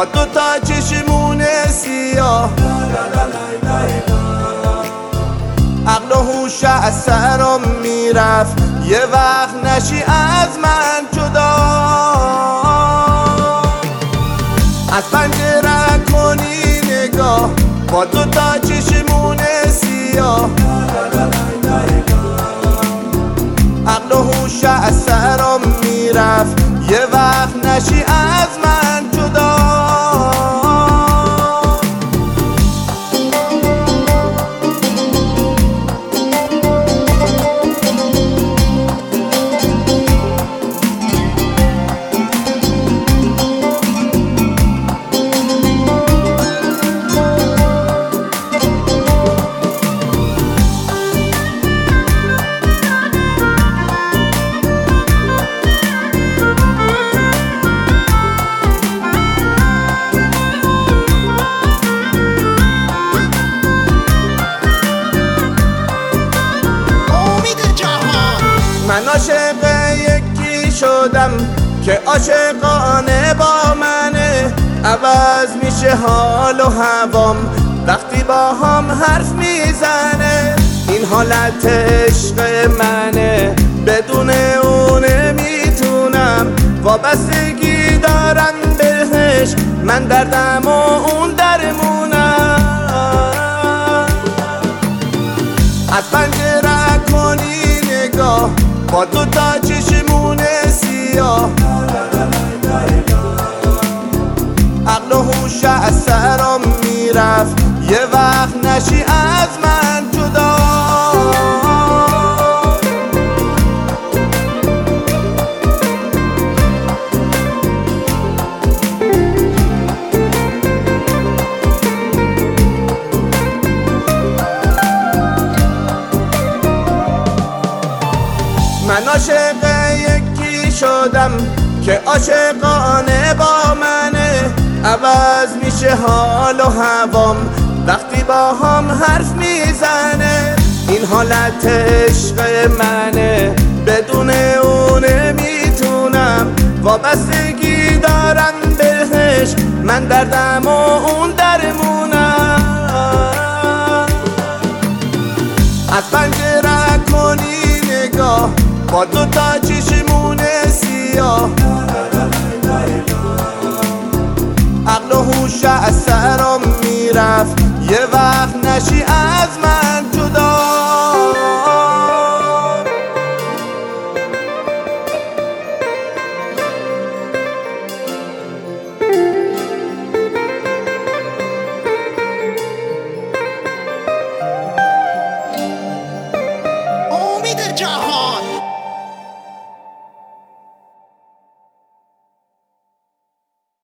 با دوتا چشمون سیاه. عقل و هوش از سرم میرفت، یه وقت نشی از من جدا. از پنجره کنی نگاه با دوتا چشمون سیاه. عقل و هوش از سرم میرفت، یه وقت نشی از من جدا. من عاشق یکی شدم که عاشقانه با منه. عوض میشه حال و هوام وقتی با هم حرف میزنه. این حالت عشق منه، بدون اون نمیتونم. وابستگی دارم بهش، من دردم و اون درمونم. از پنجره کنی نگاه با دوتا چشمون سیاه. عقل و هوش از سرم میرفت، یه وقت نشی از من جدا. من عاشق یکی شدم که عاشقانه با منه. عوض میشه حال و هوام وقتی با هم حرف میزنه. این حالت عشق منه، بدون اون نمیتونم. وابستگی دارم بهش، من دردم و اون درمونم. از پنجره کنی نگاه با دوتا چشمون سیاه. عقل و هوش از سرم میرفت، یه وقت نشی از من جدا.